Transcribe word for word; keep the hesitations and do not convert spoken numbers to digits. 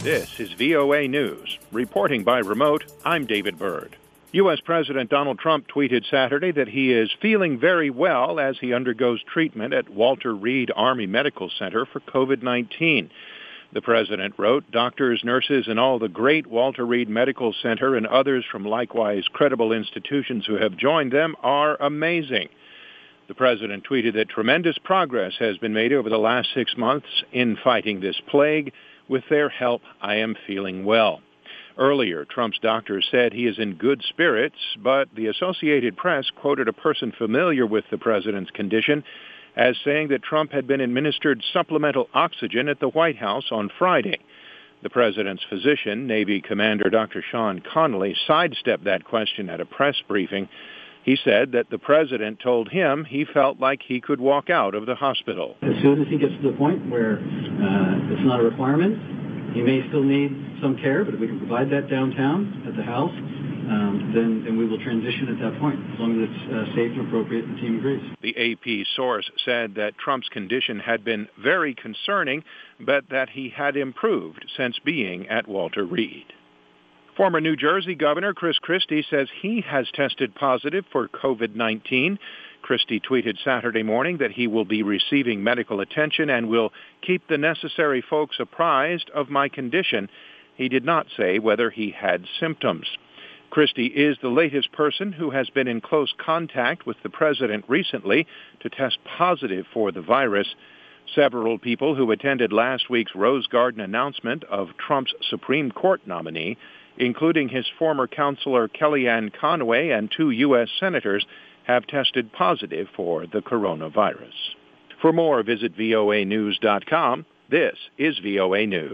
This is V O A News. Reporting by remote, I'm David Byrd. U S. President Donald Trump tweeted Saturday that he is feeling very well as he undergoes treatment at Walter Reed Army Medical Center for covid nineteen. The president wrote, "Doctors, nurses, and all the great Walter Reed Medical Center and others from likewise credible institutions who have joined them are amazing." The president tweeted that tremendous progress has been made over the last six months in fighting this plague. With their help, I am feeling well. Earlier, Trump's doctors said he is in good spirits, but the Associated Press quoted a person familiar with the president's condition as saying that Trump had been administered supplemental oxygen at the White House on Friday. The president's physician, Navy Commander Doctor Sean Connolly, sidestepped that question at a press briefing. He said that the president told him he felt like he could walk out of the hospital. As soon as he gets to the point where uh, it's not a requirement, he may still need some care, but if we can provide that downtown at the house, um, then, then we will transition at that point, as long as it's uh, safe and appropriate and the team agrees. The A P source said that Trump's condition had been very concerning, but that he had improved since being at Walter Reed. Former New Jersey Governor Chris Christie says he has tested positive for covid nineteen. Christie tweeted Saturday morning that he will be receiving medical attention and will keep the necessary folks apprised of my condition. He did not say whether he had symptoms. Christie is the latest person who has been in close contact with the president recently to test positive for the virus. Several people who attended last week's Rose Garden announcement of Trump's Supreme Court nominee, including his former counselor Kellyanne Conway and two U S senators, have tested positive for the coronavirus. For more, visit V O A news dot com. This is V O A News.